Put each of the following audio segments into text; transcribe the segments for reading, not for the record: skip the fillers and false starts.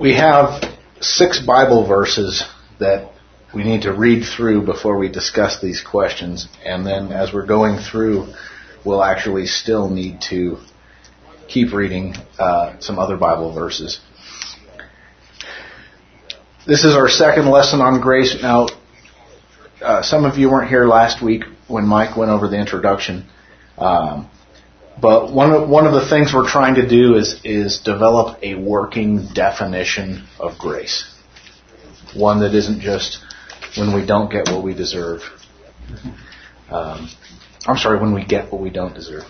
We have 6 Bible verses that we need to read through before we discuss these questions. And then as we're going through, we'll actually still need to keep reading some other Bible verses. This is our second lesson on grace. Now, some of you weren't here last week when Mike went over the introduction. But one of the things we're trying to do is develop a working definition of grace. One that isn't just when we don't get what we deserve. When we get what we don't deserve.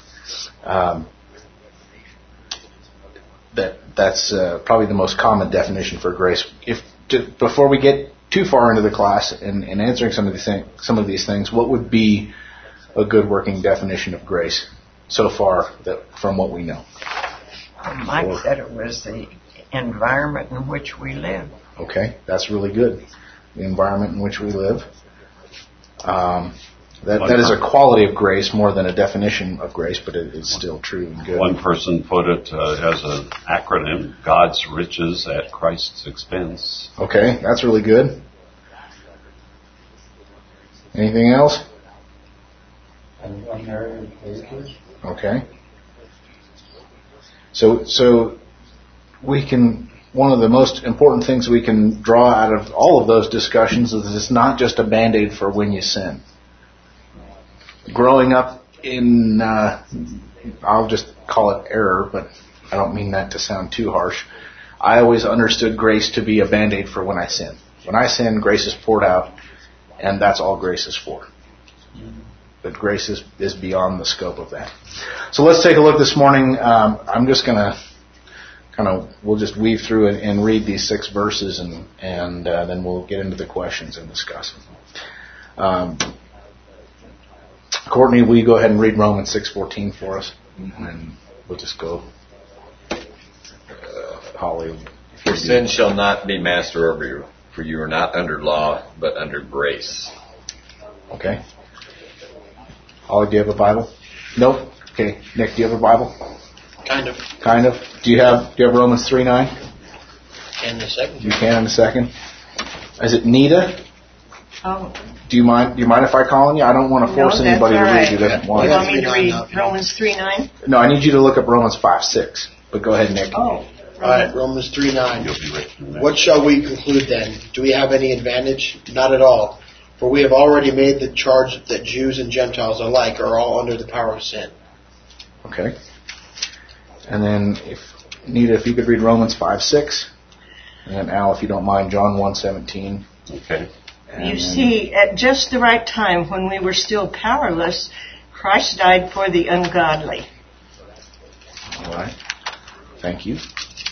That's probably the most common definition for grace. Before we get too far into the class and answering some of these things, what would be a good working definition of grace so far from what we know? Mike said it was the environment in which we live. Okay, that's really good. The environment in which we live. That is a quality of grace more than a definition of grace, but it is still true and good. One person put it as an acronym, God's riches at Christ's expense. Okay, that's really good. Anything else? Unmerited favors. Okay. So we can, one of the most important things we can draw out of all of those discussions is it's not just a Band-Aid for when you sin. Growing up in, I'll just call it error, but I don't mean that to sound too harsh. I always understood grace to be a Band-Aid for when I sin. When I sin, grace is poured out, and that's all grace is for. But grace is beyond the scope of that. So let's take a look this morning. I'm just going to we'll just weave through it and read these 6 verses, and then we'll get into the questions and discuss them. Courtney, will you go ahead and read Romans 6:14 for us? And we'll just go. Holly. For sin shall not be master over you, for you are not under law, but under grace. Okay. Holly, do you have a Bible? Nope. Okay. Nick, do you have a Bible? Kind of. Kind of. Do you have Romans 3:9? Can in a second. You can in a second. Is it Nita? Oh. Do you mind if I call on you? I don't want to force anybody to read who doesn't want You it. want me to read Romans 3:9? No, I need you to look up Romans 5:6. But go ahead, Nick. Oh. All right, Romans 3:9. You'll be right. What shall we conclude then? Do we have any advantage? Not at all. For we have already made the charge that Jews and Gentiles alike are all under the power of sin. Okay. And then, Nita, if you could read Romans 5:6. And then Al, if you don't mind, John 1:17. Okay. You see, at just the right time, when we were still powerless, Christ died for the ungodly. All right. Thank you.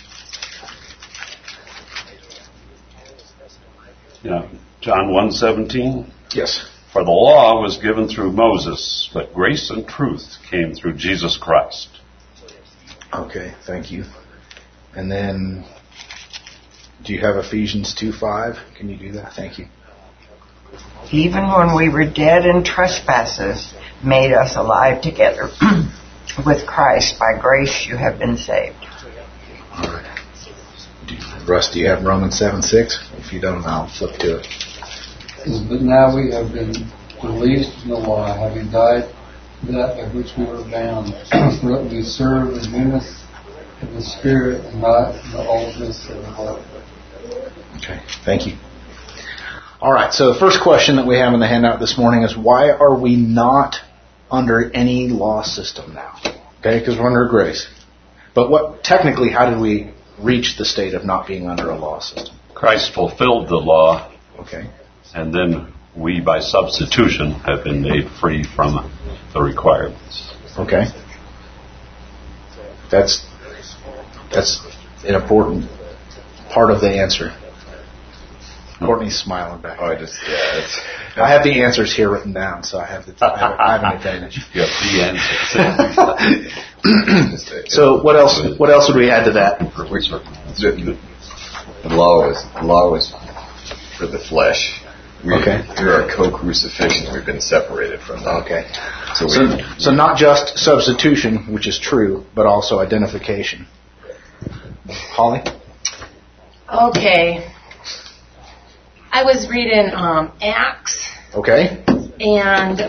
Yeah. John 1:17. Yes. For the law was given through Moses, but grace and truth came through Jesus Christ. Okay, thank you. And then, do you have Ephesians 2:5? Can you do that? Thank you. Even when we were dead in trespasses, made us alive together with Christ. By grace you have been saved. All right. Russ, do you have Romans 7:6? If you don't, I'll flip to it. But now we have been released from the law, having died to that by which we were bound, so that we serve the newness of the Spirit and not the oldness of the law. Okay, thank you. All right, so the first question that we have in the handout this morning is, why are we not under any law system now? Okay, because we're under grace. But technically, how did we reach the state of not being under a law system? Christ fulfilled the law. Okay. And then we, by substitution, have been made free from the requirements. Okay. That's an important part of the answer. Courtney's smiling back. I have the answers here written down, so I have an advantage. You have the answers. So what else would we add to that? The law was for the flesh. Through our co-crucifixion, we've been separated from that. Okay. So not just substitution, which is true, but also identification. Holly? Okay. I was reading Acts. Okay. And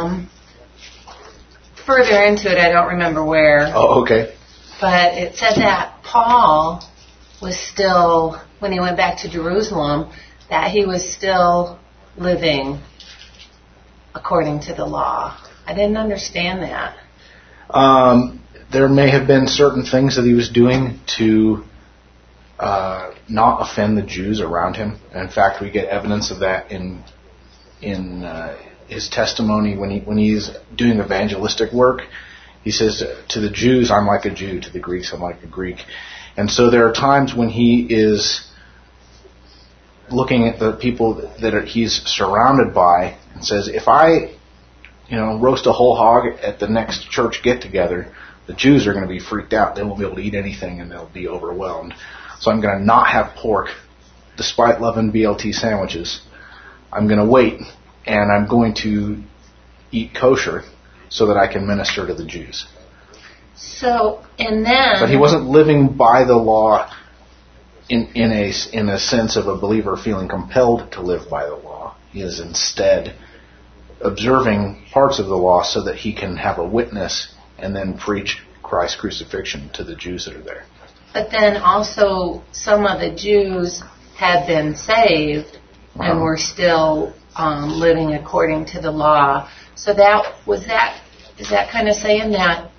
further into it, I don't remember where. Oh, okay. But it said that Paul was still, when he went back to Jerusalem, that he was still living according to the law. I didn't understand that. There may have been certain things that he was doing to not offend the Jews around him. And in fact, we get evidence of that in his testimony when he's doing evangelistic work. He says to the Jews, I'm like a Jew. To the Greeks, I'm like a Greek. And so there are times when he is looking at the people that he's surrounded by and says, if I, roast a whole hog at the next church get-together, the Jews are going to be freaked out. They won't be able to eat anything and they'll be overwhelmed. So I'm going to not have pork, despite loving BLT sandwiches. I'm going to wait, and I'm going to eat kosher so that I can minister to the Jews. So, and then... But he wasn't living by the law in a sense of a believer feeling compelled to live by the law. He is instead observing parts of the law so that he can have a witness and then preach Christ's crucifixion to the Jews that are there. But then also some of the Jews had been saved and were still living according to the law. So is that kind of saying that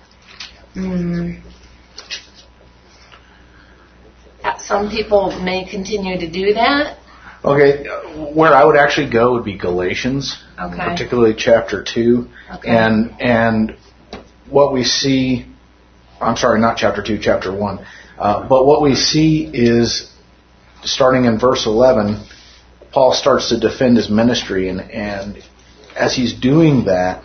some people may continue to do that? Okay, where I would actually go would be Galatians, particularly chapter 2, and what we see. I'm sorry, not chapter 2, chapter 1. But what we see is, starting in verse 11, Paul starts to defend his ministry, and as he's doing that,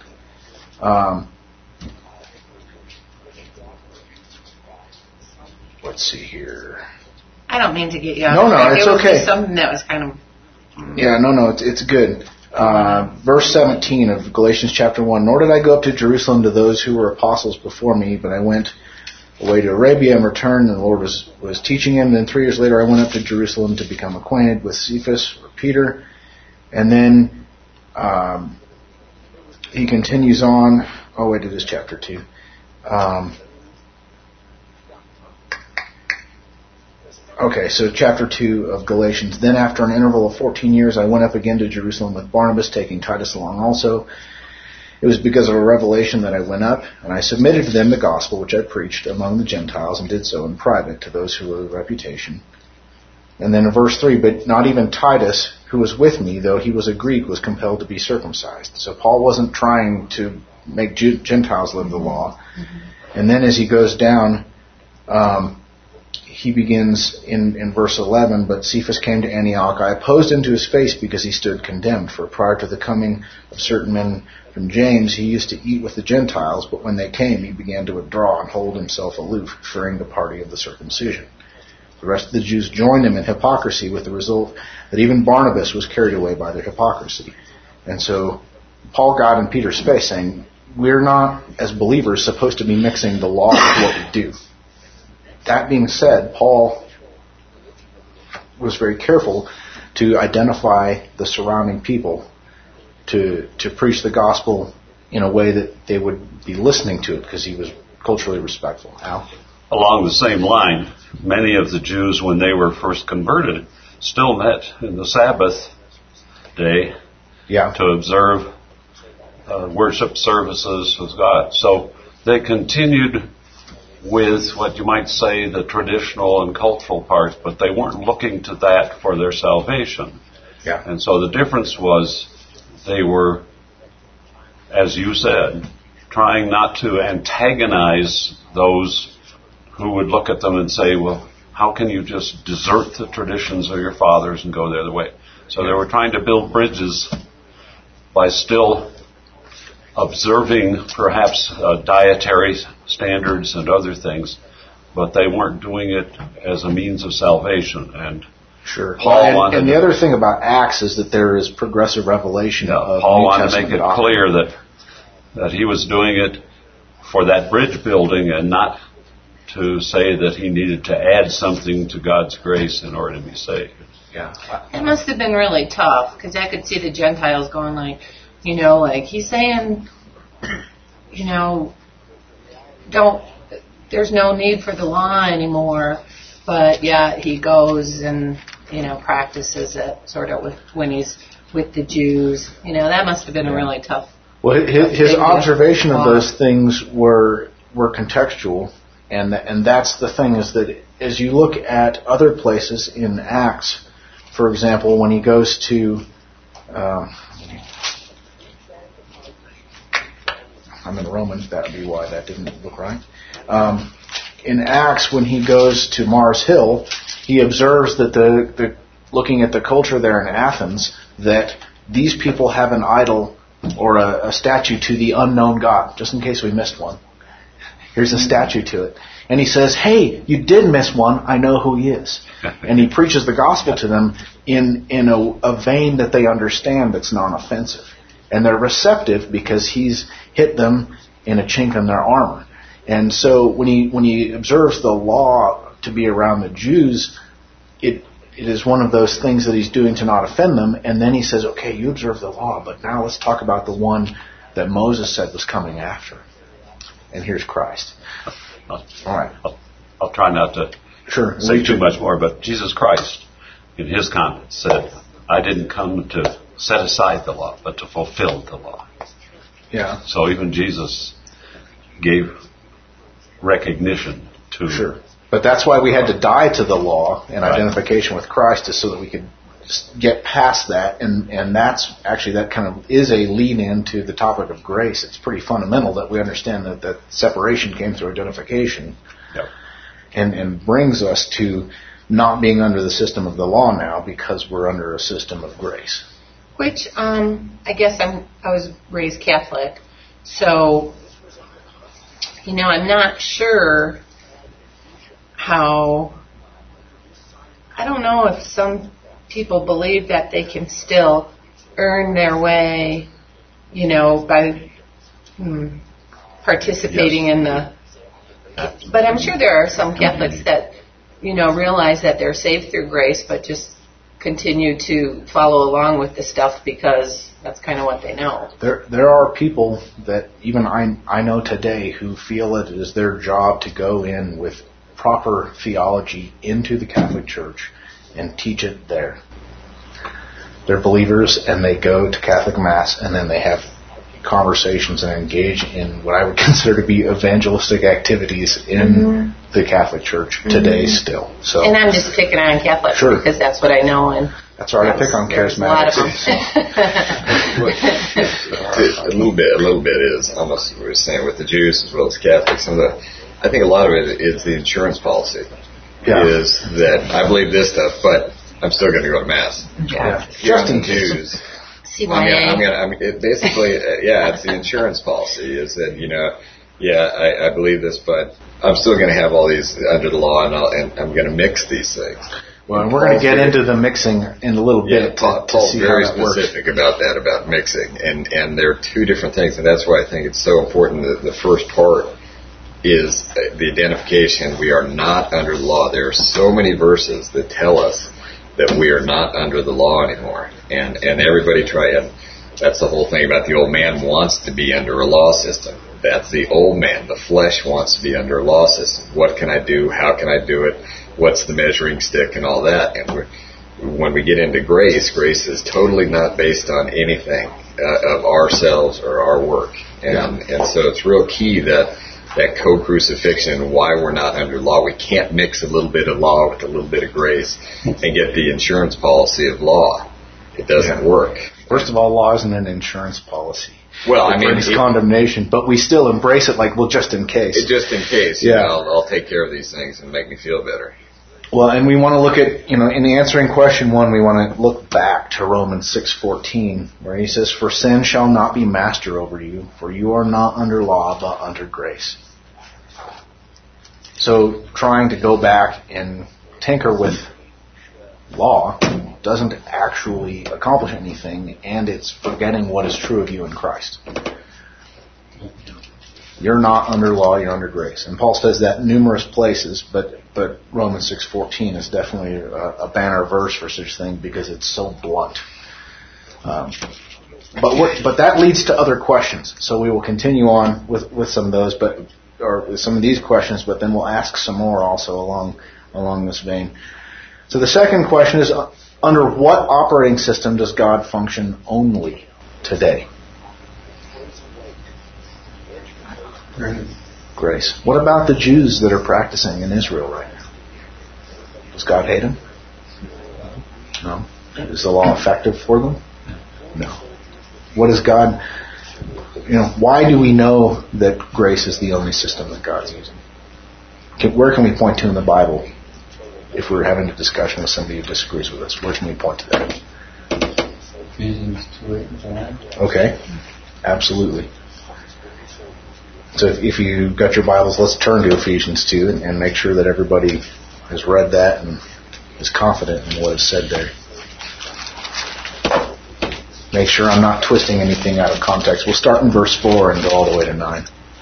let's see here. I don't mean to get you off. No, it's okay. It was just something that was kind of... Yeah, no, it's good. Verse 17 of Galatians chapter 1, Nor did I go up to Jerusalem to those who were apostles before me, but I went away to Arabia and returned, and the Lord was teaching him. Then 3 years later I went up to Jerusalem to become acquainted with Cephas, or Peter. And then he continues on. Oh, wait, it is chapter 2. Okay, so chapter 2 of Galatians. Then after an interval of 14 years I went up again to Jerusalem with Barnabas, taking Titus along also. It was because of a revelation that I went up, and I submitted to them the gospel which I preached among the Gentiles, and did so in private to those who were of reputation. And then in verse 3, but not even Titus, who was with me, though he was a Greek, was compelled to be circumcised. So Paul wasn't trying to make Gentiles live the law. Mm-hmm. And then as he goes down, he begins in verse 11, but Cephas came to Antioch. I opposed him to his face because he stood condemned. For prior to the coming of certain men from James, he used to eat with the Gentiles, but when they came, he began to withdraw and hold himself aloof, fearing the party of the circumcision. The rest of the Jews joined him in hypocrisy, with the result that even Barnabas was carried away by their hypocrisy. And so Paul got in Peter's face, saying, we're not, as believers, supposed to be mixing the law with what we do. That being said, Paul was very careful to identify the surrounding people, to preach the gospel in a way that they would be listening to it, because he was culturally respectful. Al? Along the same line, many of the Jews, when they were first converted, still met in the Sabbath day to observe worship services with God. So they continued with what you might say the traditional and cultural parts, but they weren't looking to that for their salvation. Yeah. And so the difference was they were, as you said, trying not to antagonize those who would look at them and say, well, how can you just desert the traditions of your fathers and go the other way? So they were trying to build bridges by still observing perhaps dietary standards and other things, but they weren't doing it as a means of salvation. And sure. And the other thing about Acts is that there is progressive revelation of Paul New wanted Testament to make it doctrine. clear that he was doing it for that bridge building and not to say that he needed to add something to God's grace in order to be saved. Yeah. It must have been really tough, because I could see the Gentiles going like, like he's saying, there's no need for the law anymore, but yeah, he goes and, practices it sort of when he's with the Jews. That must have been a really tough. Well, his observation of those things were contextual, and that's the thing, is that as you look at other places in Acts, for example, when he goes to, I'm in Romans, that would be why that didn't look right. In Acts, when he goes to Mars Hill, he observes that looking at the culture there in Athens, that these people have an idol or a statue to the unknown God, just in case we missed one. Here's a statue to it. And he says, hey, you did miss one, I know who he is. And he preaches the gospel to them in a vein that they understand that's non-offensive. And they're receptive because he's hit them in a chink in their armor. And so when he observes the law to be around the Jews, it is one of those things that he's doing to not offend them. And then he says, okay, you observe the law, but now let's talk about the one that Moses said was coming after. And here's Christ. All right. I'll try not to say too much more, but Jesus Christ, in his comments, said, I didn't come to set aside the law, but to fulfill the law. Yeah. So even Jesus gave recognition to... Sure. But that's why we had to die to the law and identification with Christ, is so that we could get past that. And that's actually, that kind of is a lead-in to the topic of grace. It's pretty fundamental that we understand that separation came through identification. Yep. And brings us to not being under the system of the law now, because we're under a system of grace. Which, I guess I was raised Catholic, so, I'm not sure how, I don't know if some people believe that they can still earn their way, by participating in the, but I'm sure there are some Catholics that, realize that they're saved through grace, but just continue to follow along with the stuff because that's kind of what they know. There are people that even I know today who feel it is their job to go in with proper theology into the Catholic Church and teach it there. They're believers, and they go to Catholic Mass, and then they have conversations and engage in what I would consider to be evangelistic activities in the Catholic Church today still. So, and I'm just picking on Catholics because that's what I know. And that's all right. I pick on charismatics. A little bit is almost what we were saying with the Jews as well as Catholics. I think a lot of it is the insurance policy. Is that I believe this stuff, but I'm still going to go to Mass. Yeah. Just in Jews. Basically, it's the insurance policy. Is that I believe this, but I'm still going to have all these under the law, and I'm going to mix these things. Well, and we're going to get into the mixing in a little bit. Paul's very specific about that, about mixing, and there are two different things, and that's why I think it's so important that the first part is the identification. We are not under the law. There are so many verses that tell us that we are not under the law anymore. And everybody and that's the whole thing about the old man wants to be under a law system. That's the old man. The flesh wants to be under a law system. What can I do? How can I do it? What's the measuring stick and all that? And when we get into grace is totally not based on anything of ourselves or our work. And so it's real key that co-crucifixion, why we're not under law. We can't mix a little bit of law with a little bit of grace and get the insurance policy of law. It doesn't work. First of all, law isn't an insurance policy. Well, it brings condemnation, but we still embrace it like, well, just in case. Just in case. I'll take care of these things and make me feel better. Well, and we want to look at, in the answering question 1, we want to look back to Romans 6:14, where he says, "For sin shall not be master over you, for you are not under law, but under grace." So trying to go back and tinker with law doesn't actually accomplish anything, and it's forgetting what is true of you in Christ. You're not under law, you're under grace. And Paul says that in numerous places, but Romans 6:14 is definitely a banner verse for such thing because it's so blunt. But that leads to other questions. So we will continue on with some of those, or with some of these questions, but then we'll ask some more also along this vein. So the second question is, under what operating system does God function only today? Grace. What about the Jews that are practicing in Israel right now? Does God hate them? No. Is the law effective for them? No. What is God... why do we know that grace is the only system that God's using? Where can we point to in the Bible if we're having a discussion with somebody who disagrees with us? Where can we point to that? Ephesians 2:8-9. Okay. Absolutely. So if you've got your Bibles, let's turn to Ephesians 2 and make sure that everybody has read that and is confident in what is said there. Make sure I'm not twisting anything out of context. We'll start in verse 4 and go all the way to 9.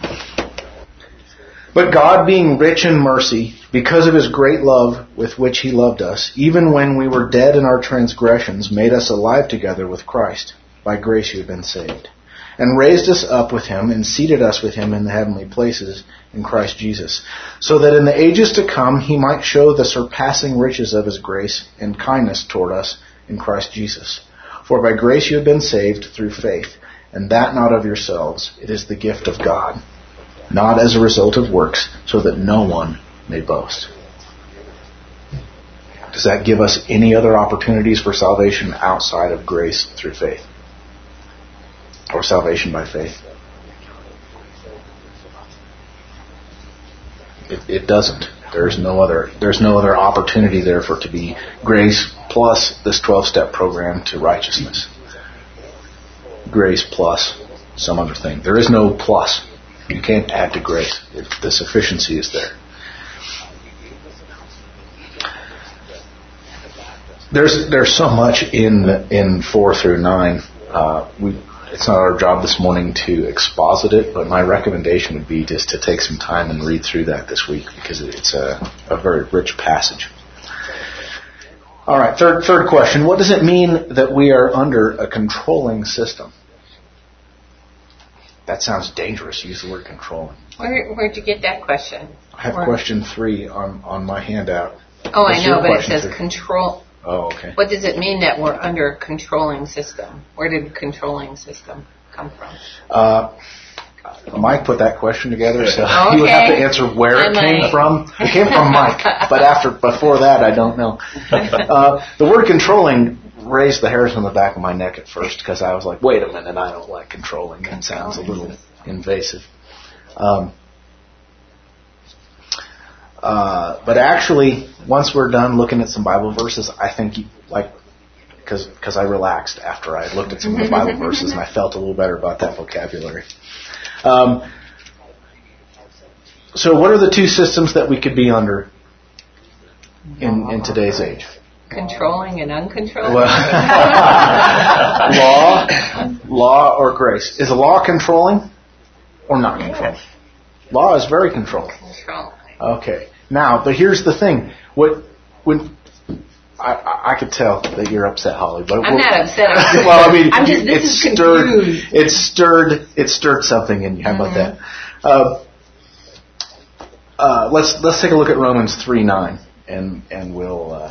But God, being rich in mercy, because of His great love with which He loved us, even when we were dead in our transgressions, made us alive together with Christ. By grace you have been saved. And raised us up with Him and seated us with Him in the heavenly places in Christ Jesus, so that in the ages to come He might show the surpassing riches of His grace and kindness toward us in Christ Jesus. For by grace you have been saved through faith, and that not of yourselves. It is the gift of God, not as a result of works, so that no one may boast. Does that give us any other opportunities for salvation outside of grace through faith? Or salvation by faith? It doesn't. There's no other opportunity there for it to be grace plus this 12-step program to righteousness. Grace plus some other thing. There is no plus. You can't add to grace. The sufficiency is there. There's so much in 4 through 9. It's not our job this morning to exposit it, but my recommendation would be just to take some time and read through that this week because it's a very rich passage. All right, third question. What does it mean that we are under a controlling system? That sounds dangerous. Use the word controlling. Where'd you get that question? I have question 3 on my handout. Oh, I know, but it says control. Oh, okay. What does it mean that we're under a controlling system? Where did controlling system come from? Mike put that question together, so he would have to answer where it came from. It came from Mike, but before that, I don't know. The word controlling raised the hairs on the back of my neck at first because I was like, wait a minute, I don't like controlling. That sounds a little invasive. But actually, once we're done looking at some Bible verses, I think, because I relaxed after I looked at some of the Bible verses and I felt a little better about that vocabulary. So what are the two systems that we could be under in today's age? Controlling and uncontrolling? Law or grace. Is the law controlling or not controlling? Law is very controlling. Okay. Now, but here's the thing. When I could tell that you're upset, Holly. But I'm not upset. Well, I mean, confused. It stirred something in you. How about that? Let's take a look at Romans 3:9, and we'll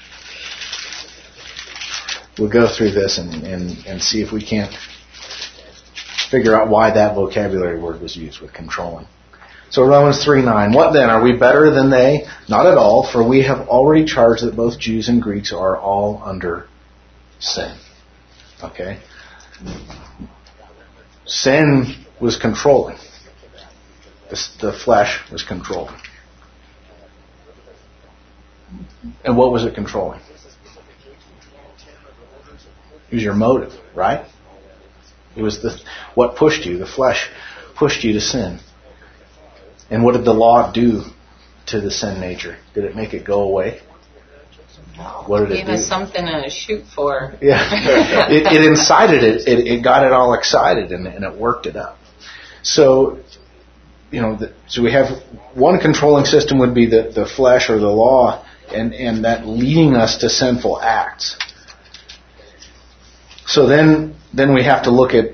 go through this and see if we can't figure out why that vocabulary word was used with controlling. So Romans 3:9, what then? Are we better than they? Not at all, for we have already charged that both Jews and Greeks are all under sin. Okay? Sin was controlling. The flesh was controlling. And what was it controlling? It was your motive, right? It was what pushed you. The flesh pushed you to sin. And what did the law do to the sin nature? Did it make it go away? What did it do? Gave us something to shoot for. Yeah. It incited it. It got it all excited and it worked it up. So so we have one controlling system would be the flesh or the law, and that leading us to sinful acts. So then we have to look at,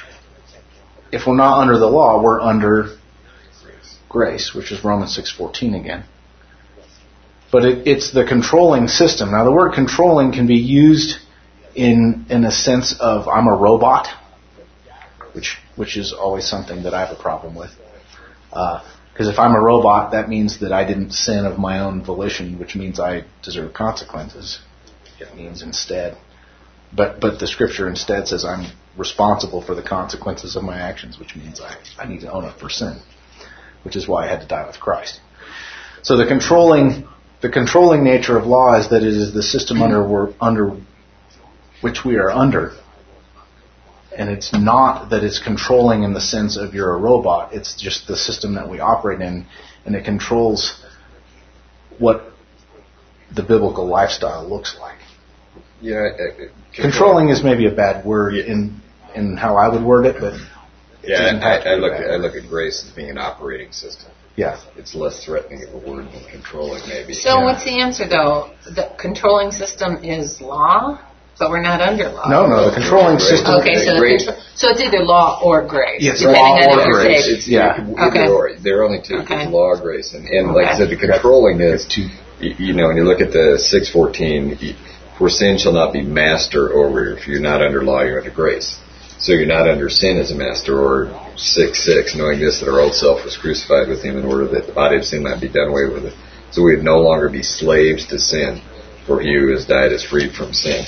if we're not under the law, we're under grace, which is Romans 6:14 again. But it's the controlling system. Now, the word controlling can be used in a sense of I'm a robot, which is always something that I have a problem with. Because if I'm a robot, that means that I didn't sin of my own volition, which means I deserve consequences. It means instead. But the scripture instead says I'm responsible for the consequences of my actions, which means I need to own up for sin, which is why I had to die with Christ. So the controlling nature of law is that it is the system under which we are under. And it's not that it's controlling in the sense of you're a robot. It's just the system that we operate in, and it controls what the biblical lifestyle looks like. Yeah, controlling is maybe a bad word in how I would word it, but I look at grace as being an operating system. Yeah, it's less threatening of a word than controlling, maybe. So what's the answer, though? The controlling system is law, but we're not under law. No, the controlling system. Okay, so it's either law or grace. Yes, depending law on or grace. It's either or. There are only two: law or grace. And like I said, the controlling is, when you look at the 6:14, for sin shall not be master over you. If you're not under law, you're under grace. So you're not under sin as a master, or 6:6, knowing this, that our old self was crucified with him in order that the body of sin might be done away with it. So we would no longer be slaves to sin, for he who has died is freed from sin.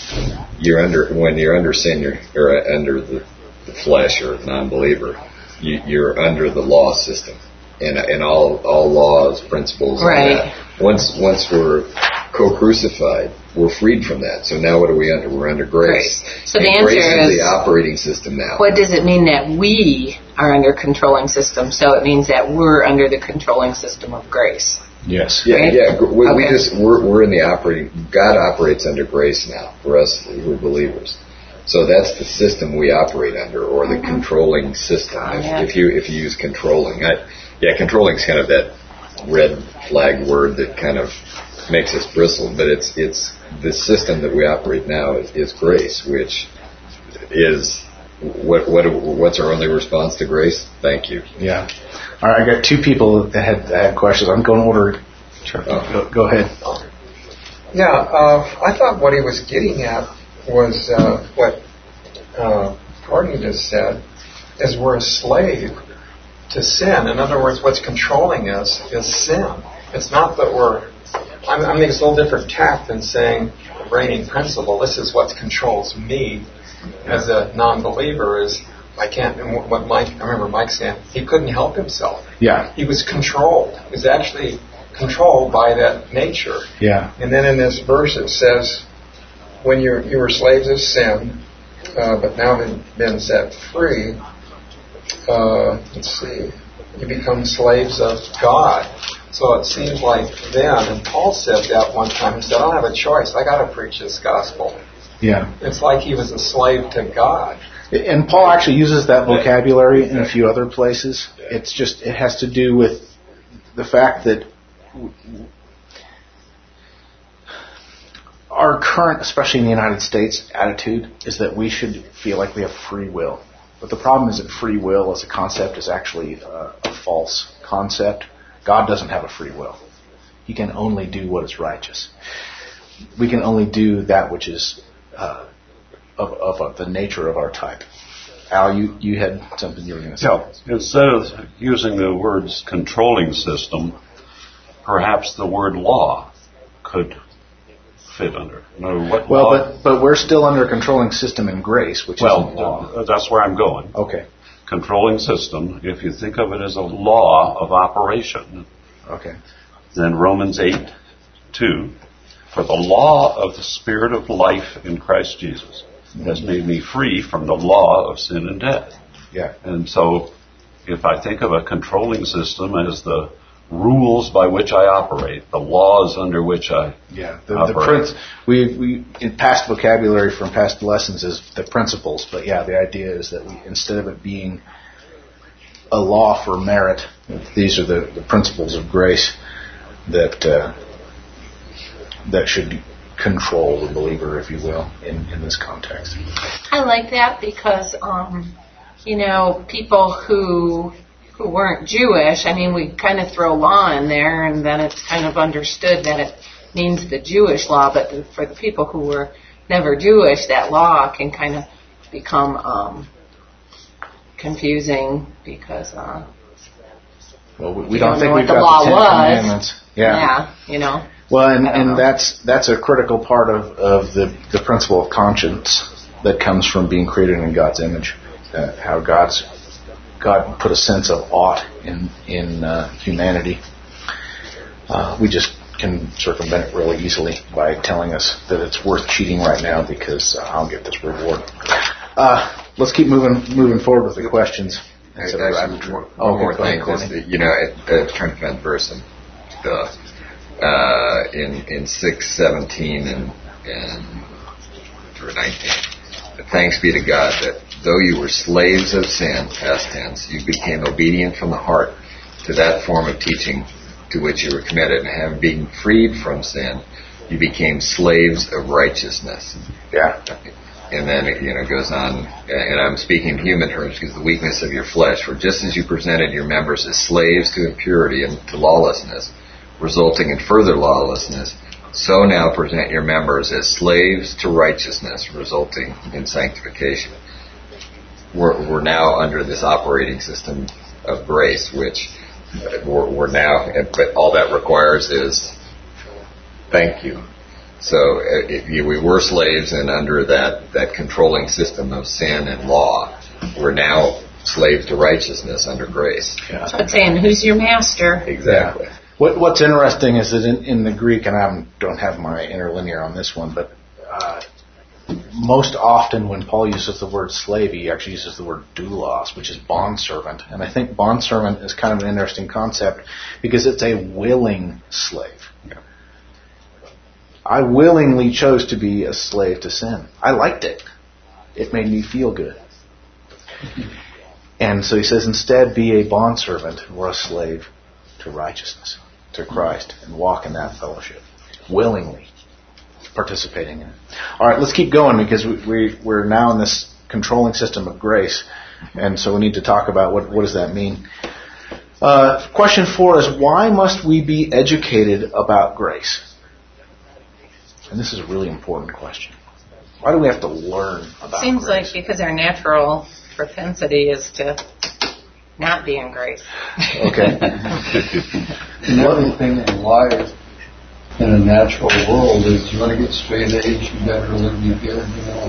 When you're under sin, you're under the flesh or non-believer. You're under the law system, and all laws, principles. Right. And that. Once we're co-crucified, we're freed from that. So now what are we under? We're under grace. So and the answer grace is the operating system now. What does it mean that we are under controlling system? So it means that we're under the controlling system of grace. Yes. Yeah, right? yeah. We're in the operating. God operates under grace now for us who are believers. So that's the system we operate under, or the controlling system. If you use controlling, controlling is kind of that red flag word that kind of makes us bristle, but it's the system that we operate now is grace, which is what's our only response to grace? Thank you. Yeah. All right, I got two people that had questions. I'm going to order. Sure. Go ahead. Yeah, I thought what he was getting at was what Courtney just said, is we're a slave to sin. In other words, what's controlling us is sin. It's not that I think it's a little different tact than saying the reigning principle. This is what controls me as a non-believer. Is I can't. And I remember Mike saying he couldn't help himself. Yeah. He was controlled. He was actually controlled by that nature. Yeah. And then in this verse it says, when you were slaves of sin, but now been set free. Let's see. You become slaves of God. So it seems like then, and Paul said that one time, he said, I don't have a choice. I got to preach this gospel. Yeah. It's like he was a slave to God. And Paul actually uses that vocabulary in a few other places. It's just, it has to do with the fact that our current, especially in the United States, attitude is that we should feel like we have free will. But the problem is that free will as a concept is actually a false concept. God doesn't have a free will. He can only do what is righteous. We can only do that which is of the nature of our type. Al, you had something you were going to say. Yeah. Instead of using the words controlling system, perhaps the word law could fit under. But we're still under a controlling system in grace, which is law. That's where I'm going. Okay. Controlling system, if you think of it as a law of operation, okay, then Romans 8:2, for the law of the Spirit of life in Christ Jesus has made me free from the law of sin and death. Yeah. And so if I think of a controlling system as the rules by which I operate, the laws under which I operate. We in past vocabulary from past lessons is the principles, but the idea is that we, instead of it being a law for merit. These are the principles of grace that should control the believer, if you will, in this context. I like that because, people who weren't Jewish, we kind of throw law in there, and then it's kind of understood that it means the Jewish law, but for the people who were never Jewish, that law can kind of become confusing because we don't think we've the got law the Ten was. Commandments. Yeah. Well, and that's a critical part of the principle of conscience that comes from being created in God's image. How God put a sense of ought in humanity. We just can circumvent it really easily by telling us that it's worth cheating right now because I'll get this reward. Let's keep moving forward with the questions. Actually, one more thing. I was trying to find the verse in 6:17 and 19. Thanks be to God that though you were slaves of sin, past tense, you became obedient from the heart to that form of teaching to which you were committed, and having been freed from sin, you became slaves of righteousness. Yeah. And then it goes on, and I'm speaking in human terms because the weakness of your flesh. For just as you presented your members as slaves to impurity and to lawlessness, resulting in further lawlessness, so now present your members as slaves to righteousness, resulting in sanctification. We're now under this operating system of grace, which we're now, but all that requires is thank you. So we were slaves, and under that controlling system of sin and law, we're now slaves to righteousness under grace. Yeah. So it's saying, who's your master? Exactly. Yeah. What's interesting is that in the Greek, and I don't have my interlinear on this one, but most often when Paul uses the word slave, he actually uses the word doulos, which is bondservant. And I think bondservant is kind of an interesting concept because it's a willing slave. Yeah. I willingly chose to be a slave to sin. I liked it. It made me feel good. And so he says, instead be a bondservant or a slave to righteousness, to Christ, and walk in that fellowship. Willingly participating in it. All right, let's keep going because we're now in this controlling system of grace. And so we need to talk about what does that mean. Question 4 is, why must we be educated about grace? And this is a really important question. Why do we have to learn about Seems grace? like because our natural propensity is to not be in grace. Okay. And everything in life, in a natural world, is you want to get straight A's, you better live, be good,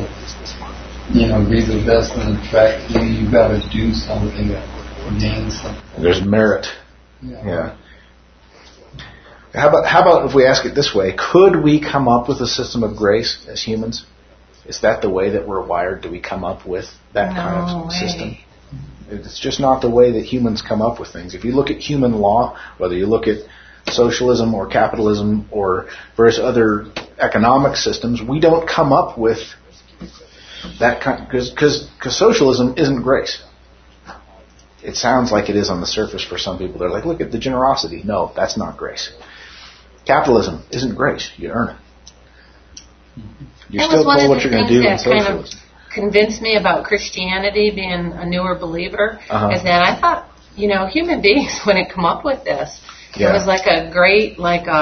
be the best in the track. You got to do something to gain something. There's merit. Yeah. How about if we ask it this way? Could we come up with a system of grace as humans? Is that the way that we're wired? Do we come up with that kind of system? It's just not the way that humans come up with things. If you look at human law, whether you look at socialism or capitalism or various other economic systems, we don't come up with that kind, because socialism isn't grace. It sounds like it is on the surface for some people. They're like, look at the generosity. No, that's not grace. Capitalism isn't grace. You earn it. You're still told what you're going to do in socialism. Kind of convinced me about Christianity, being a newer believer, is that I thought, human beings wouldn't come up with this. Yeah. It was like a great,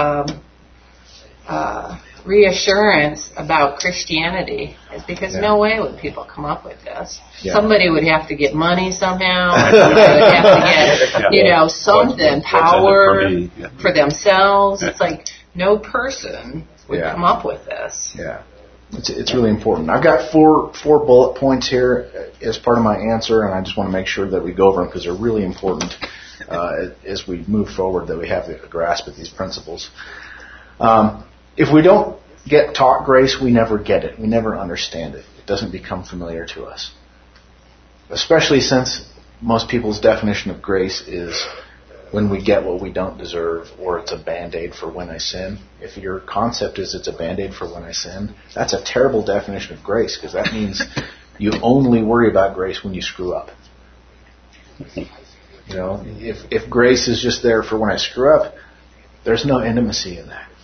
reassurance about Christianity, because no way would people come up with this. Yeah. Somebody would have to get money somehow. Somebody would have to get, something, power for themselves. It's like no person would come up with this. Yeah. It's really important. I've got four bullet points here as part of my answer, and I just want to make sure that we go over them because they're really important as we move forward, that we have a grasp of these principles. If we don't get taught grace, we never get it. We never understand it. It doesn't become familiar to us. Especially since most people's definition of grace is when we get what we don't deserve, or it's a Band-Aid for when I sin. If your concept is it's a Band-Aid for when I sin, that's a terrible definition of grace, because that means you only worry about grace when you screw up. You know, if grace is just there for when I screw up, there's no intimacy in that.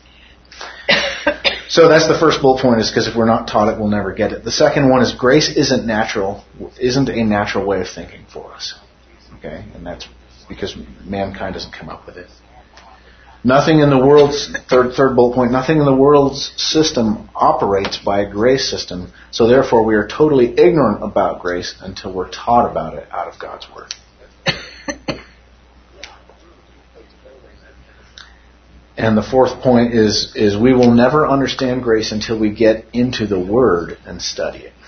So that's the first bullet point, is because if we're not taught it, we'll never get it. The second one is grace isn't a natural way of thinking for us. Okay? And that's because mankind doesn't come up with it. Nothing in the world's, third bullet point, nothing in the world's system operates by a grace system, so therefore we are totally ignorant about grace until we're taught about it out of God's Word. And the fourth point is we will never understand grace until we get into the Word and study it.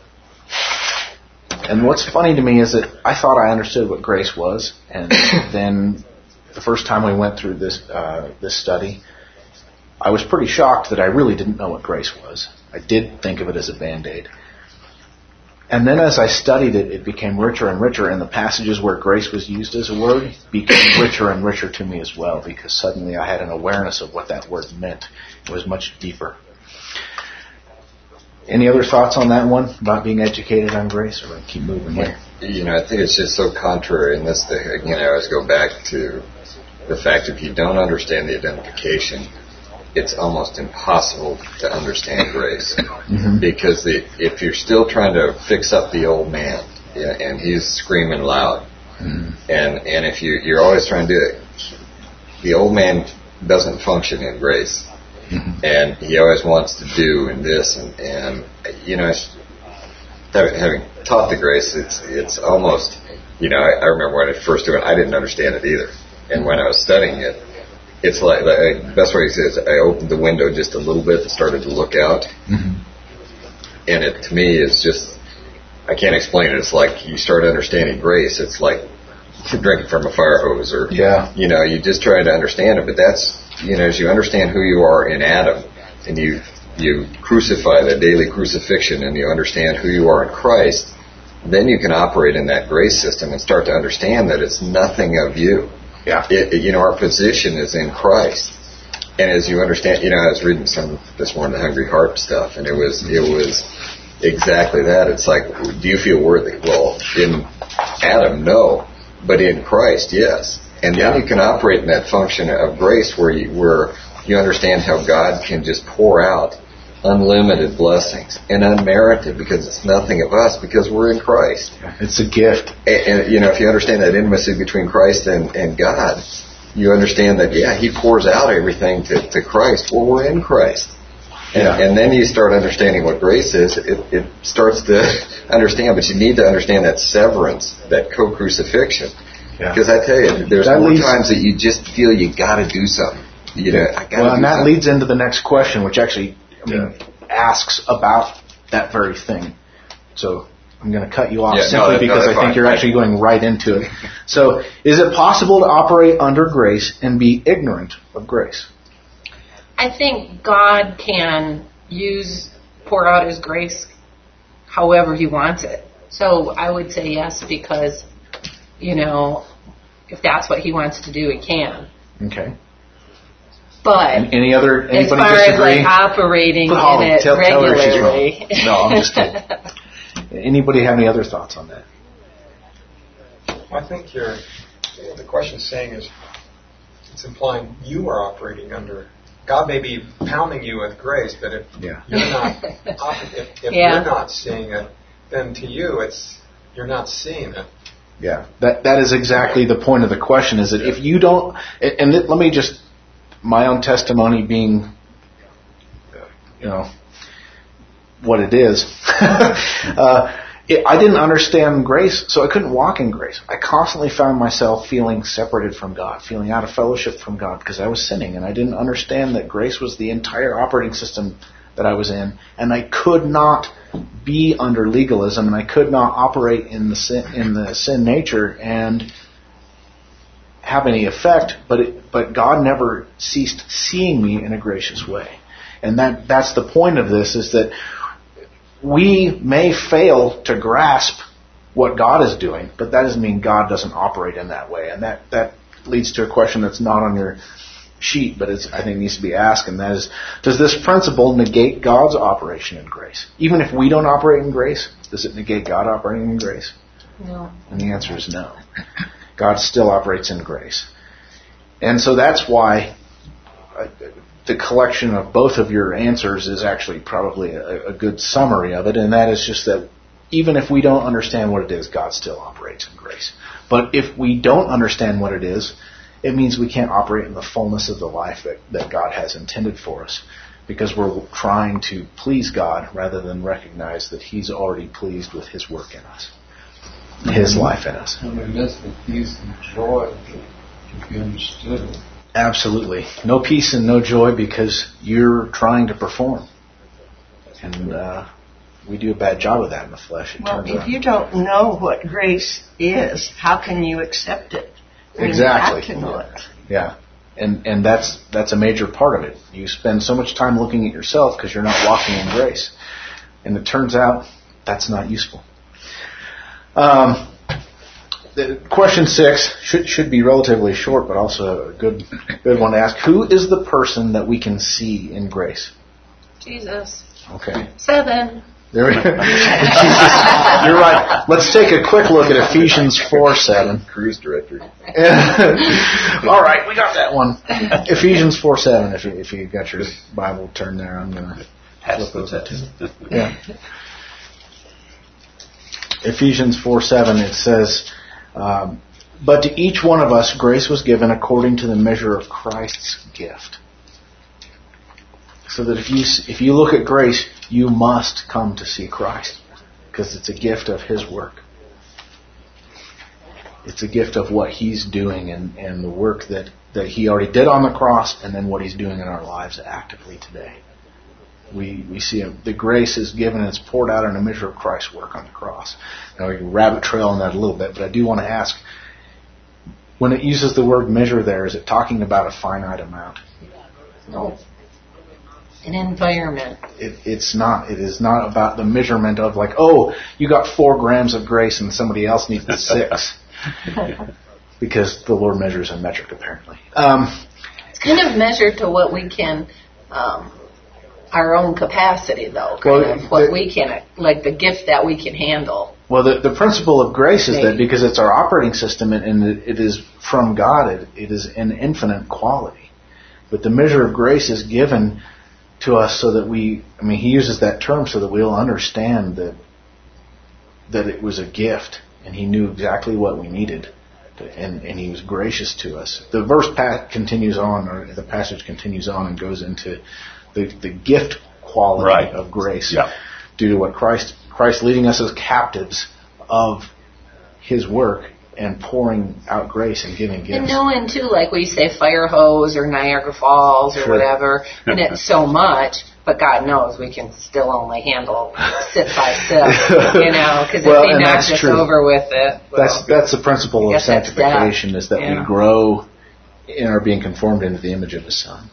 And what's funny to me is that I thought I understood what grace was, and then the first time we went through this study, I was pretty shocked that I really didn't know what grace was. I did think of it as a Band-Aid. And then as I studied it, it became richer and richer, and the passages where grace was used as a word became richer and richer to me as well, because suddenly I had an awareness of what that word meant. It was much deeper. Any other thoughts on that one, about being educated on grace, or we're going to keep moving here? You know, I think it's just so contrary in this thing. You know, I always go back to the fact if you don't understand the identification, it's almost impossible to understand grace. Mm-hmm. Because if you're still trying to fix up the old man, and he's screaming loud, mm-hmm. and if you're always trying to do it, the old man doesn't function in grace. Mm-hmm. And he always wants to do and this, and you know, having taught the grace, it's almost, you know, I remember when I first did it, I didn't understand it either. And when I was studying it, it's like the best way to say it is I opened the window just a little bit and started to look out. Mm-hmm. And it, to me, is just, I can't explain it. It's like you start understanding grace. It's like drinking from a fire hose, or, you know, you just try to understand it. But that's, you know, as you understand who you are in Adam, and you crucify the daily crucifixion, and you understand who you are in Christ, then you can operate in that grace system and start to understand that it's nothing of you. Yeah. You know, our position is in Christ. And as you understand, you know, I was reading some this morning, the Hungry Heart stuff, and it was exactly that. It's like, do you feel worthy? Well, in Adam, no. But in Christ, yes. And then you can operate in that function of grace where you understand how God can just pour out unlimited blessings and unmerited, because it's nothing of us, because we're in Christ. It's a gift. And you know, if you understand that intimacy between Christ and God, you understand that, He pours out everything to Christ. Well, we're in Christ. And then you start understanding what grace is. It starts to understand, but you need to understand that severance, that co-crucifixion. Because I tell you, there's more times that you just feel you got to do something. You know, I got to do something. And that leads into the next question, which actually asks about that very thing. So I'm going to cut you off because I think you're actually going right into it. So, is it possible to operate under grace and be ignorant of grace? I think God can pour out His grace however He wants it. So I would say yes, because, you know, if that's what He wants to do, He can. Okay. But anybody as far disagree? As like operating in it regularly. Tell her she's wrong. No, I'm just kidding. Anybody have any other thoughts on that? I think the question is saying is, it's implying you are operating under. God may be pounding you with grace, but if you're not, you're not seeing it, then to you you're not seeing it. Yeah, that is exactly the point of the question. Is that if you don't, and let me just. My own testimony being, you know, what it is. I didn't understand grace, so I couldn't walk in grace. I constantly found myself feeling separated from God, feeling out of fellowship from God, because I was sinning, and I didn't understand that grace was the entire operating system that I was in, and I could not be under legalism, and I could not operate in the sin nature and have any effect, but God never ceased seeing me in a gracious way. And that's the point of this, is that we may fail to grasp what God is doing, but that doesn't mean God doesn't operate in that way. And that leads to a question that's not on your sheet, but I think needs to be asked, and that is, does this principle negate God's operation in grace? Even if we don't operate in grace, does it negate God operating in grace? No. And the answer is no. God still operates in grace. And so that's why the collection of both of your answers is actually probably a good summary of it, and that is just that even if we don't understand what it is, God still operates in grace. But if we don't understand what it is, it means we can't operate in the fullness of the life that God has intended for us, because we're trying to please God rather than recognize that He's already pleased with His work in us, His life in us. And we miss the peace and joy if you understood it. Absolutely. No peace and no joy because you're trying to perform. And we do a bad job of that in the flesh. Well, if you don't know what grace is, how can you accept it? Exactly. You have to know it. Yeah. And that's a major part of it. You spend so much time looking at yourself because you're not walking in grace. And it turns out that's not useful. Question 6 should be relatively short, but also a good one to ask. Who is the person that we can see in grace? Jesus. Okay. 7. There we go. You're right. Let's take a quick look at Ephesians 4:7. Cruise directory. All right, we got that one. Ephesians 4:7. If you got your Bible turned there, I'm going to flip those up too. Yeah. Ephesians 4:7. It says, "But to each one of us grace was given according to the measure of Christ's gift." So that if you look at grace, you must come to see Christ, because it's a gift of His work. It's a gift of what He's doing and the work that He already did on the cross, and then what He's doing in our lives actively today. We see the grace is given and it's poured out in a measure of Christ's work on the cross. Now we can rabbit trail on that a little bit, but I do want to ask, when it uses the word measure there, is it talking about a finite amount? No. An environment. It's not. It is not about the measurement of like, oh, you got 4 grams of grace and somebody else needs 6. Because the Lord measures in metric, apparently. It's kind of measured to what we can, our own capacity, though. We can, like the gift that we can handle. Well, the principle of grace is that because it's our operating system and it is from God, it is an infinite quality. But the measure of grace is given to us so that He uses that term so that we'll understand that it was a gift and He knew exactly what we needed and He was gracious to us. The verse continues on, or the passage continues on and goes into the gift quality of grace due to what Christ leading us as captives of His work and pouring out grace and giving gifts. And knowing, too, like we say fire hose or Niagara Falls or whatever, and it's so much, but God knows we can still only handle sip by sip, because if He knocks us over with it. Well, that's the principle of sanctification, is that we grow and are being conformed into the image of His Son.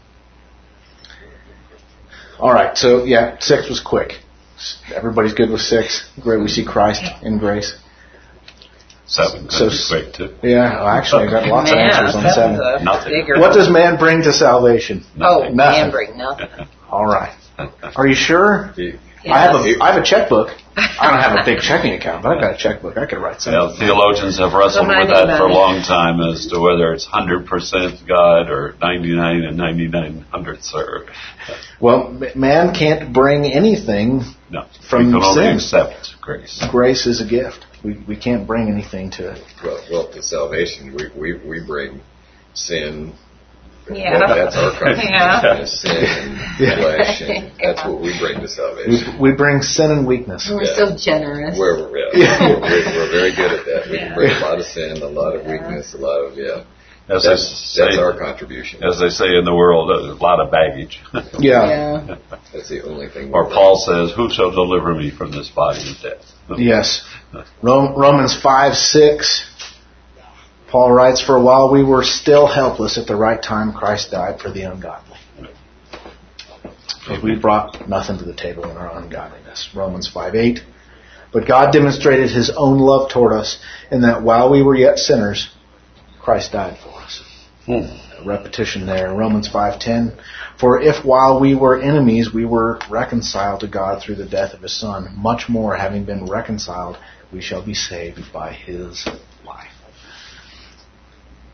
All right, so 6 was quick. Everybody's good with 6. Great, we see Christ in grace. 7 could be quick too. Yeah, well, actually I got lots of answers on 7. Nothing. What does man bring to salvation? Nothing. Man bring nothing. All right. Are you sure? Yes. I have a checkbook. I don't have a big checking account, but I've got a checkbook. I could write something. Theologians have wrestled with that for a long time as to whether it's 100% God or 99 and 99 hundredths. Well, man can't bring anything from we can only sin. accept grace. Grace is a gift. We can't bring anything to it. Well, to salvation, we bring sin. Yeah. That's our contribution. Sin and flesh, and that's what we bring to salvation. We bring sin and weakness. We're so generous. We're very good at that. We can bring a lot of sin, a lot of weakness, a lot of that's our contribution. As they say in the world, a lot of baggage. Yeah. That's the only thing. Or Paul says, "Who shall deliver me from this body of death?" Yes. Romans 5:6. Paul writes, "For while we were still helpless, at the right time Christ died for the ungodly." Because we brought nothing to the table in our ungodliness. Romans 5:8. "But God demonstrated His own love toward us, in that while we were yet sinners, Christ died for us." A repetition there. Romans 5:10. "For if while we were enemies we were reconciled to God through the death of His Son, much more, having been reconciled, we shall be saved by His life."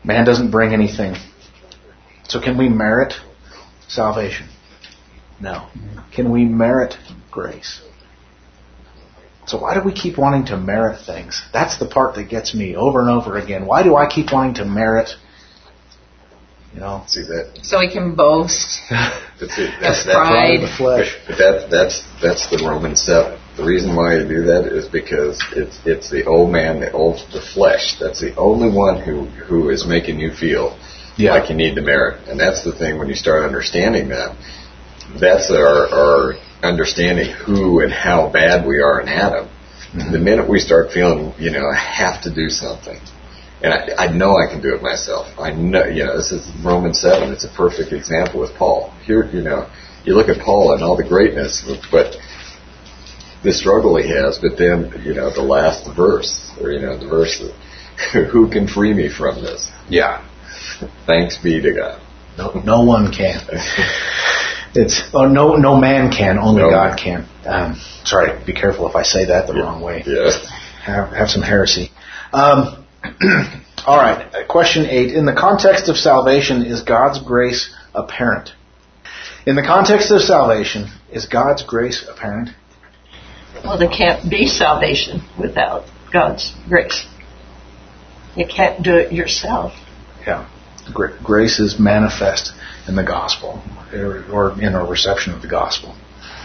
Man doesn't bring anything. So can we merit salvation? No. Can we merit grace? So why do we keep wanting to merit things? That's the part that gets me over and over again. Why do I keep wanting to merit? See that? So we can boast. That's pride. The flesh. But that's the Roman 7. The reason why you do that is because it's the old man, the flesh. That's the only one who is making you feel like you need the merit. And that's the thing when you start understanding that. That's our understanding who and how bad we are in Adam. Mm-hmm. The minute we start feeling, I have to do something. And I know I can do it myself. I know, this is Romans 7. It's a perfect example with Paul. Here, you look at Paul and all the greatness, but the struggle he has, but then, the last verse, or, the verse, who can free me from this? Yeah. Thanks be to God. No one can. No man can, only God can. Sorry, be careful if I say that the wrong way. Yes. Have some heresy. All right, question 8. In the context of salvation, is God's grace apparent? In the context of salvation, is God's grace apparent? Well, there can't be salvation without God's grace. You can't do it yourself. Yeah. Grace is manifest in the gospel, or in our reception of the gospel.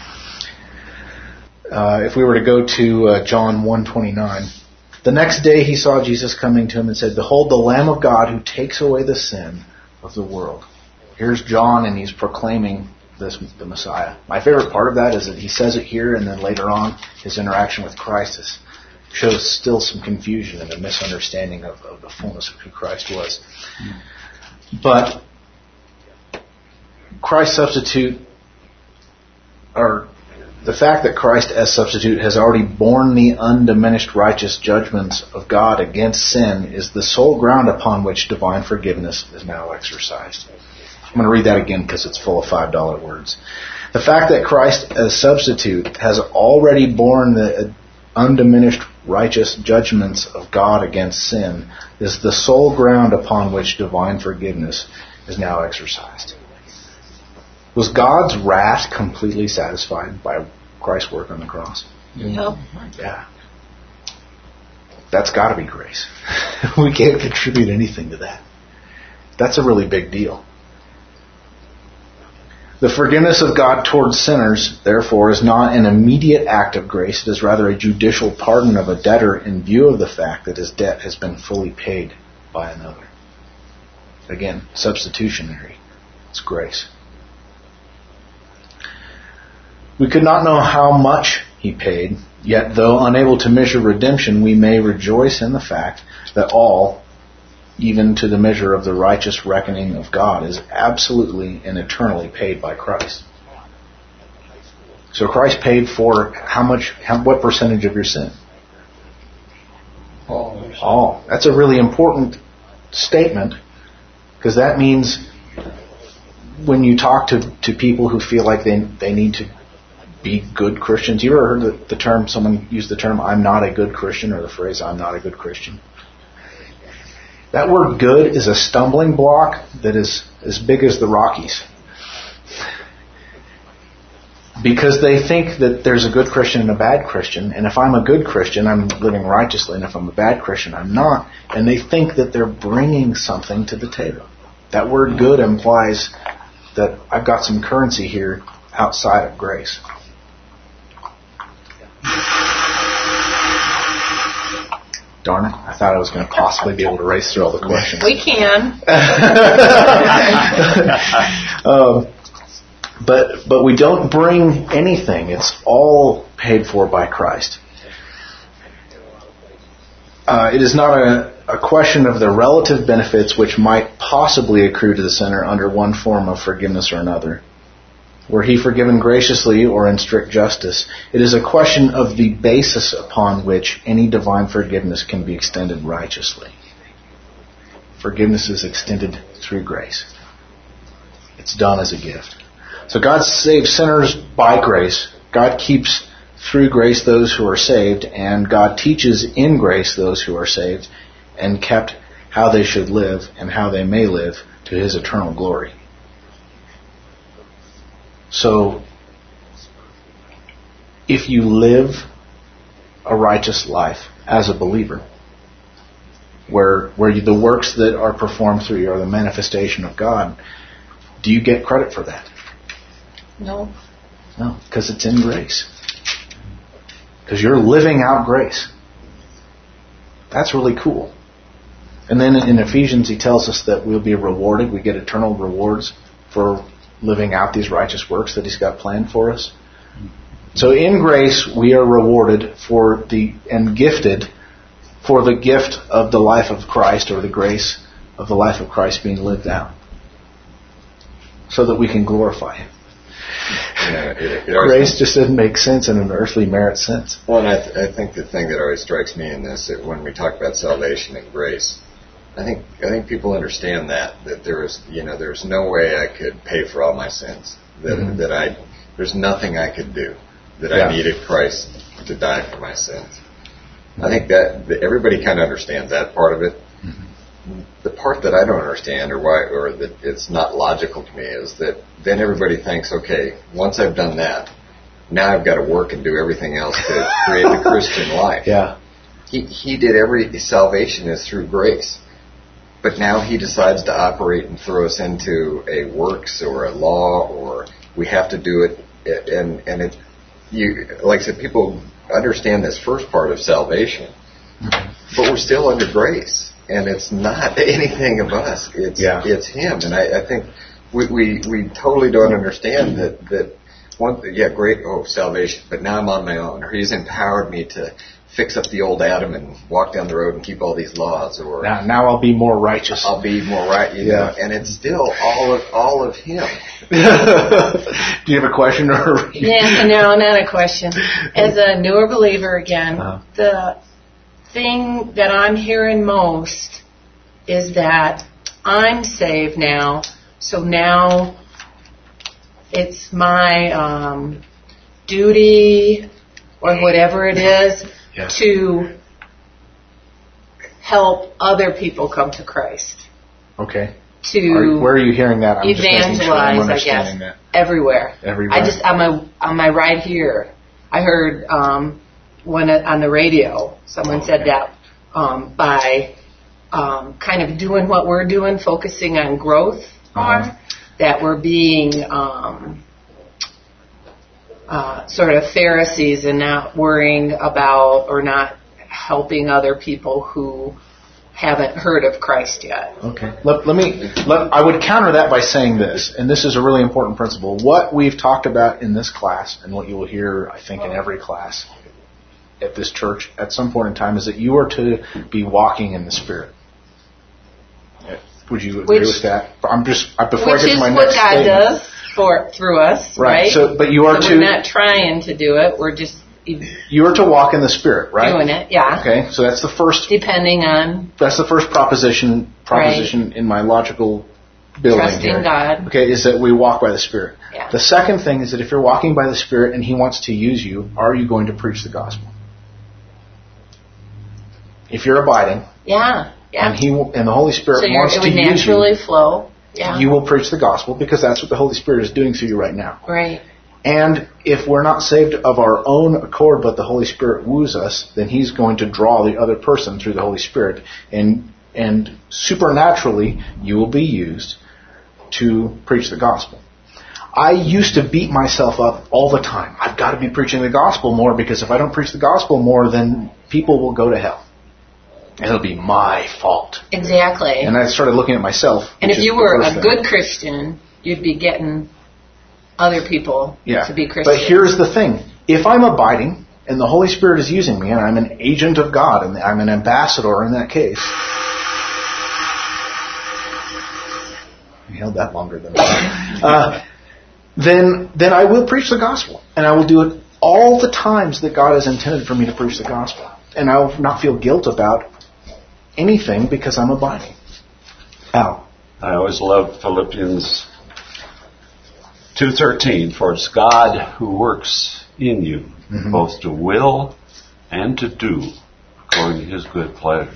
If we were to go to John 1:29, the next day he saw Jesus coming to him and said, "Behold, the Lamb of God who takes away the sin of the world." Here's John, and he's proclaiming the Messiah. My favorite part of that is that he says it here, and then later on, his interaction with Christ shows still some confusion and a misunderstanding of the fullness of who Christ was. But Christ's substitute, or the fact that Christ as substitute has already borne the undiminished righteous judgments of God against sin, is the sole ground upon which divine forgiveness is now exercised. I'm going to read that again because it's full of $5 words. The fact that Christ as substitute has already borne the undiminished righteous judgments of God against sin is the sole ground upon which divine forgiveness is now exercised. Was God's wrath completely satisfied by Christ's work on the cross? Yep. Yeah. That's got to be grace. We can't contribute anything to that. That's a really big deal. The forgiveness of God towards sinners, therefore, is not an immediate act of grace. It is rather a judicial pardon of a debtor in view of the fact that his debt has been fully paid by another. Again, substitutionary. It's grace. We could not know how much he paid, yet though unable to measure redemption, we may rejoice in the fact that all, even to the measure of the righteous reckoning of God, is absolutely and eternally paid by Christ. So Christ paid for what percentage of your sin? All. That's a really important statement, because that means when you talk to people who feel like they need to be good Christians. You ever heard the term, someone used the term, "I'm not a good Christian," or the phrase, "I'm not a good Christian"? That word "good" is a stumbling block that is as big as the Rockies. Because they think that there's a good Christian and a bad Christian, and if I'm a good Christian, I'm living righteously, and if I'm a bad Christian, I'm not. And they think that they're bringing something to the table. That word "good" implies that I've got some currency here outside of grace. Darn it, I thought I was going to possibly be able to race through all the questions. We can. But we don't bring anything. It's all paid for by Christ. It is not a question of the relative benefits which might possibly accrue to the sinner under one form of forgiveness or another. Were he forgiven graciously or in strict justice, it is a question of the basis upon which any divine forgiveness can be extended righteously. Forgiveness is extended through grace. It's done as a gift. So God saves sinners by grace. God keeps through grace those who are saved, and God teaches in grace those who are saved and kept how they should live and how they may live to His eternal glory. So, if you live a righteous life as a believer, where the works that are performed through you are the manifestation of God, do you get credit for that? No. No, because it's in grace. Because you're living out grace. That's really cool. And then in Ephesians, he tells us that we'll be rewarded. We get eternal rewards for living out these righteous works that He's got planned for us. So in grace, we are rewarded and gifted for the gift of the life of Christ, or the grace of the life of Christ being lived out, so that we can glorify Him. Yeah, grace just doesn't make sense in an earthly merit sense. Well, and I think the thing that always strikes me in this, that when we talk about salvation and grace, I think people understand that there's no way I could pay for all my sins. There's nothing I could do that I needed Christ to die for my sins. I think that everybody kind of understands that part of it. Mm-hmm. The part that I don't understand, or that it's not logical to me, is that then everybody thinks, okay, once I've done that, now I've got to work and do everything else to create the Christian life. Yeah. He did salvation is through grace. But now He decides to operate and throw us into a works or a law, or we have to do it. And like I said, people understand this first part of salvation, but we're still under grace, and it's not anything of us. It's Him, and I think we totally don't understand that. Great, salvation, but now I'm on my own, or He's empowered me to fix up the old Adam and walk down the road and keep all these laws, or now I'll be more righteous. I'll be more right, you know, and it's still all of Him. Do you have a question or? Yeah, no, not a question. As a newer believer again, the thing that I'm hearing most is that I'm saved now, so now it's my duty or whatever it is to help other people come to Christ. Okay. Where are you hearing that? I'm evangelize, I guess. That. Everywhere. On my ride here, I heard one on the radio. Someone said that by kind of doing what we're doing, focusing on growth more, that we're being sort of Pharisees and not worrying about or not helping other people who haven't heard of Christ yet. Okay. I would counter that by saying this, and this is a really important principle. What we've talked about in this class, and what you will hear, I think, in every class at this church at some point in time, is that you are to be walking in the Spirit. Would you agree with that? Before I get to my next statement. Which is what God does through us, right? So, but you are we're not trying to do it. We're just you are to walk in the Spirit, right? Doing it, yeah. Okay, so that's the first. Depending on. That's the first proposition in my logical building. Trusting here. God. Okay, is that we walk by the Spirit. Yeah. The second thing is that if you're walking by the Spirit and He wants to use you, are you going to preach the gospel? If you're abiding. Yeah. Yeah. And the Holy Spirit wants to use you. It would naturally flow. Yeah. You will preach the gospel because that's what the Holy Spirit is doing through you right now. Right. And if we're not saved of our own accord, but the Holy Spirit woos us, then He's going to draw the other person through the Holy Spirit. And supernaturally, you will be used to preach the gospel. I used to beat myself up all the time. I've got to be preaching the gospel more, because if I don't preach the gospel more, then people will go to hell. It'll be my fault. Exactly. And I started looking at myself. And if you were a good Christian, you'd be getting other people to be Christians. But here's the thing. If I'm abiding and the Holy Spirit is using me and I'm an agent of God and I'm an ambassador in that case. You held that longer than I then I will preach the gospel. And I will do it all the times that God has intended for me to preach the gospel. And I will not feel guilt about anything because I'm abiding. Al? I always loved Philippians 2:13, for it's God who works in you, both to will and to do according to His good pleasure.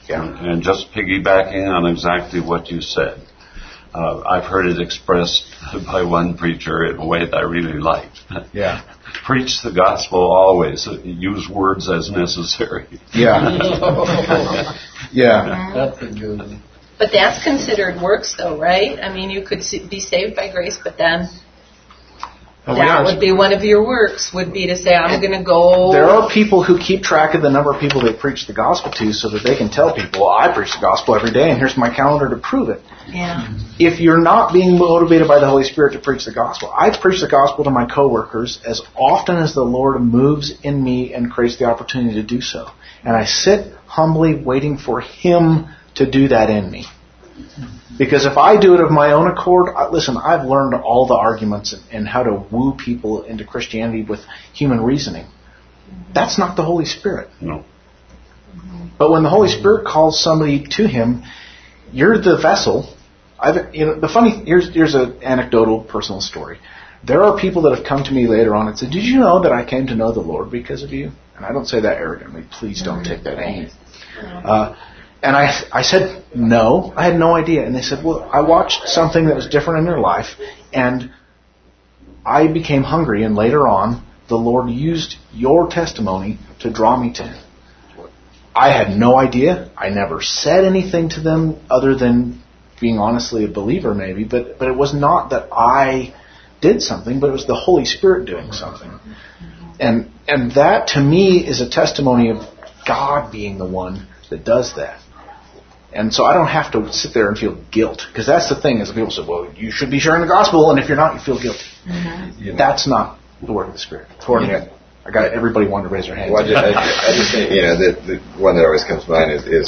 Yeah. And just piggybacking on exactly what you said, I've heard it expressed by one preacher in a way that I really liked. Yeah. Preach the gospel always. Use words as necessary. Yeah. Yeah. That's a good one. But that's considered works, though, right? I mean, you could be saved by grace, but then that would be one of your works, would be to say, I'm going to go... There are people who keep track of the number of people they preach the gospel to so that they can tell people, well, I preach the gospel every day and here's my calendar to prove it. Yeah. If you're not being motivated by the Holy Spirit to preach the gospel, I preach the gospel to my coworkers as often as the Lord moves in me and creates the opportunity to do so. And I sit humbly waiting for Him to do that in me. Because if I do it of my own accord, listen, I've learned all the arguments and how to woo people into Christianity with human reasoning. That's not the Holy Spirit. No. But when the Holy Spirit calls somebody to Him, you're the vessel. Here's an anecdotal personal story. There are people that have come to me later on and said, did you know that I came to know the Lord because of you? And I don't say that arrogantly. Please don't take that in. And I said, no, I had no idea. And they said, well, I watched something that was different in your life, and I became hungry, and later on, the Lord used your testimony to draw me to Him. I had no idea. I never said anything to them other than being honestly a believer, maybe, but it was not that I did something, but it was the Holy Spirit doing something. And that, to me, is a testimony of God being the one that does that. And so I don't have to sit there and feel guilt. Because that's the thing, is people say, well, you should be sharing the gospel, and if you're not, you feel guilty. Mm-hmm. That's not the work of the Spirit. I got everybody wanted to raise their hands. Well, I just think, the one that always comes to mind is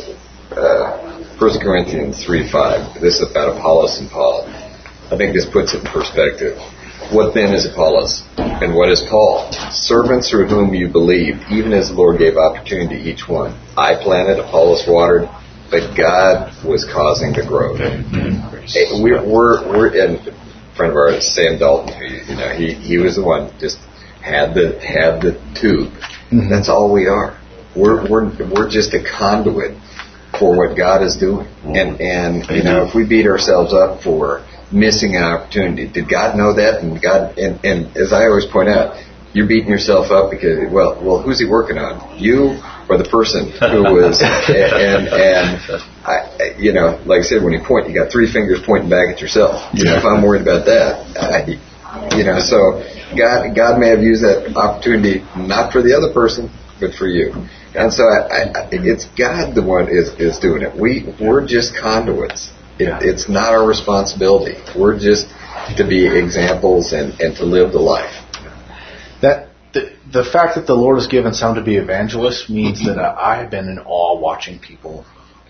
1 Corinthians 3:5. This is about Apollos and Paul. I think this puts it in perspective. What then is Apollos? And what is Paul? Servants through whom you believed, even as the Lord gave opportunity to each one. I planted, Apollos watered, but God was causing the growth. We're in a friend of ours, Sam Dalton, who, he was the one just had the tube. Mm-hmm. That's all we are. We're just a conduit for what God is doing. And if we beat ourselves up for missing an opportunity, did God know that? And as I always point out, you're beating yourself up because, well, who's He working on? You or the person who was, like I said, when you point, you got 3 fingers pointing back at yourself. If I'm worried about that, so God may have used that opportunity not for the other person, but for you. And so it's God the one is doing it. We're just conduits. It's not our responsibility. We're just to be examples and to live the life. That the fact that the Lord has given some to be evangelists means that I have been in awe watching people.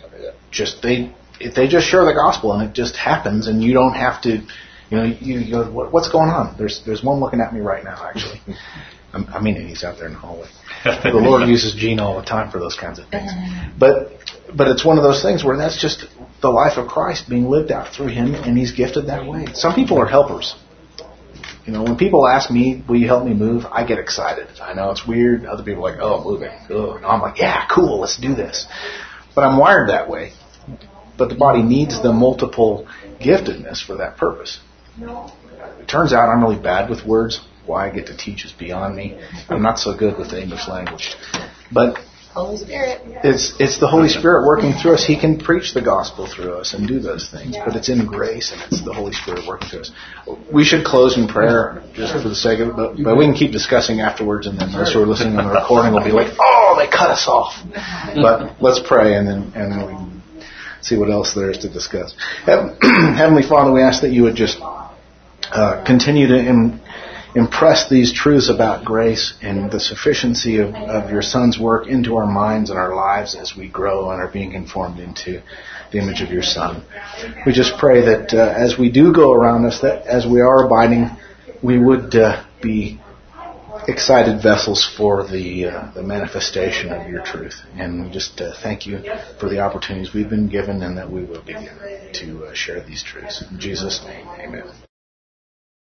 They just share the gospel, and it just happens, and you don't have to. You go, what's going on? There's one looking at me right now, actually. I mean, he's out there in the hallway. The Lord uses Gene all the time for those kinds of things. But it's one of those things where that's just the life of Christ being lived out through Him, and He's gifted that way. Some people are helpers. When people ask me, will you help me move? I get excited. I know it's weird. Other people are like, oh, moving. Oh. And I'm like, yeah, cool, let's do this. But I'm wired that way. But the body needs the multiple giftedness for that purpose. It turns out I'm really bad with words. Why I get to teach is beyond me. I'm not so good with the English language. But Holy Spirit. It's the Holy Spirit working through us. He can preach the gospel through us and do those things. But it's in grace, and it's the Holy Spirit working through us. We should close in prayer just for the sake of it. But we can keep discussing afterwards, and then those who are listening on the recording will be like, oh, they cut us off. But let's pray, and then we can see what else there is to discuss. Heavenly Father, we ask that you would just continue to impress these truths about grace and the sufficiency of your Son's work into our minds and our lives as we grow and are being conformed into the image of your Son. We just pray that as we do go around us, that as we are abiding, we would be excited vessels for the manifestation of your truth. And we just thank you for the opportunities we've been given and that we will be given to share these truths. In Jesus' name, amen.